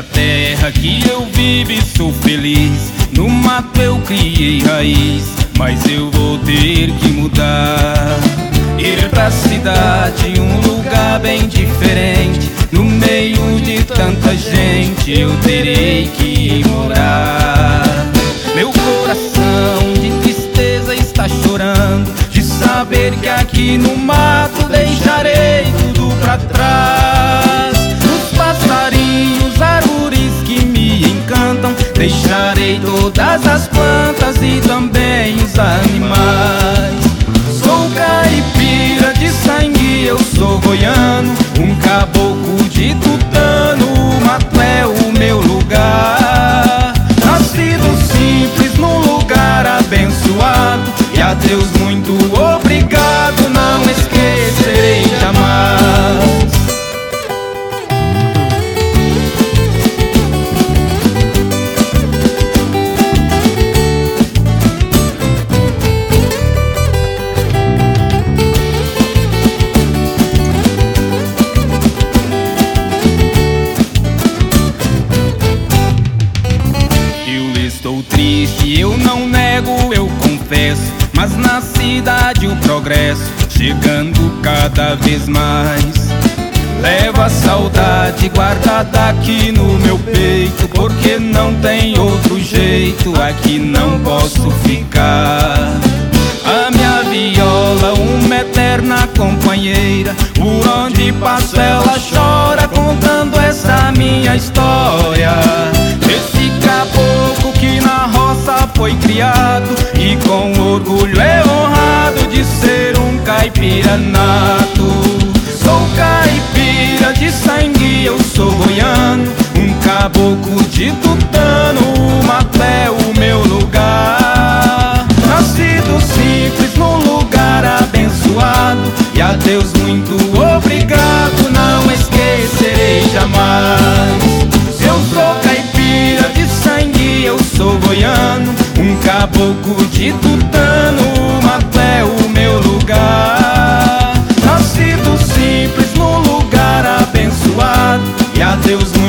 Nessa terra que eu vivo e sou feliz, no mato eu criei raiz, mas eu vou ter que mudar. Ir pra cidade, um lugar bem diferente, no meio de tanta gente eu terei que morar. Meu coração de tristeza está chorando, de saber que aqui no mato deixarei tudo pra trás. Os passarinhos, árvores que me encantam, deixarei todas as plantas e também os animais. Sou caipira de sangue, eu sou goiano, um caboclo de tutano, o mato é o meu lugar. Nascido simples num lugar abençoado, e a Deus muito obrigado, não esquecerei jamais. Estou triste, eu não nego, eu confesso, mas na cidade o progresso chegando cada vez mais. Leva a saudade guardada aqui no meu peito, porque não tem outro jeito, aqui não posso ficar. A minha viola, uma eterna companheira, por onde passo ela chora, contando essa minha história. Esse caboclo que na roça foi criado, e com orgulho é honrado de ser um caipira nato. Sou caipira de sangue, eu sou goiano, um caboclo de tutano, o mato é o meu lugar. Nascido simples num lugar abençoado, e a Deus muito obrigado, não esquecerei jamais. Eu sou caipira de sangue, eu sou goiano, um caboclo de tutano, o mato é o meu lugar. Nascido simples num lugar abençoado, e a Deus